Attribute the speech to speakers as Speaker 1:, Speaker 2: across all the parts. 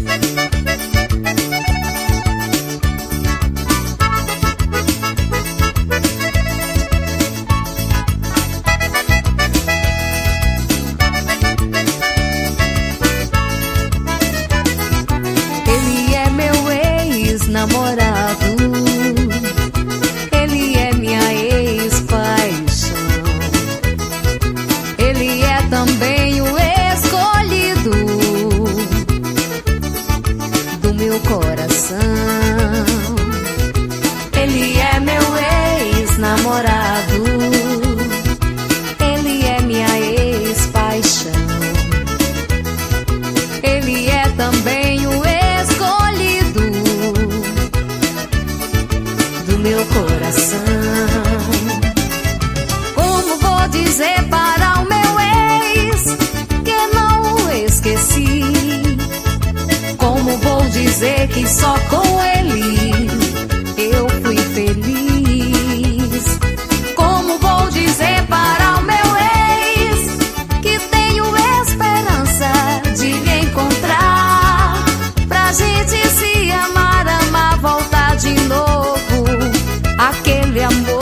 Speaker 1: Namorado, ele é minha ex-paixão. Ele é também o escolhido do meu coração. Ele é meu ex-namorado, ele é minha ex-paixão. Ele é também o meu coração. Como vou dizer para o meu ex que não o esqueci? Como vou dizer que só com ele eu fui feliz? Como vou dizer para o meu ex que tenho esperança de lhe encontrar, pra gente se amar, amar, voltar de novo aquele amor.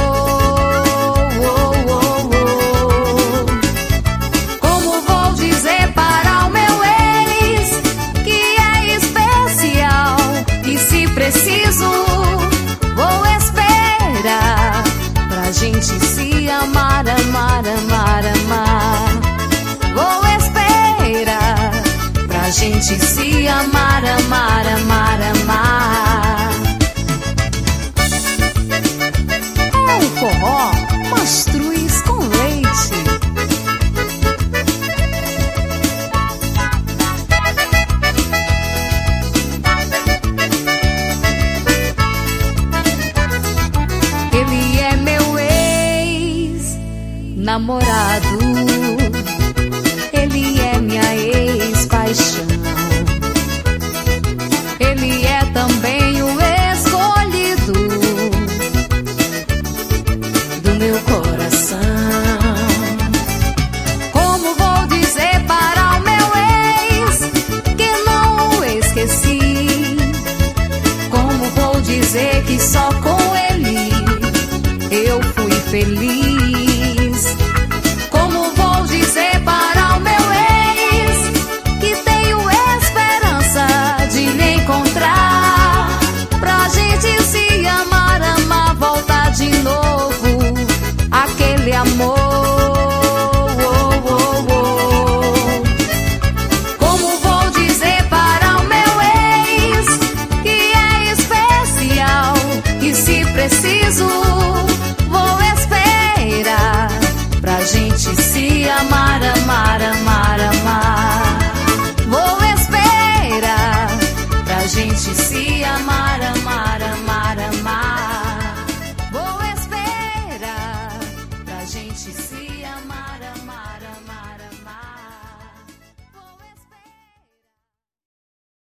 Speaker 1: Como vou dizer para o meu ex que é especial e se preciso vou esperar pra gente se amar, amar, amar, amar. Vou esperar pra gente se amar, amar, amar, amar. Forró, mastruz com leite. Ele é meu ex-namorado,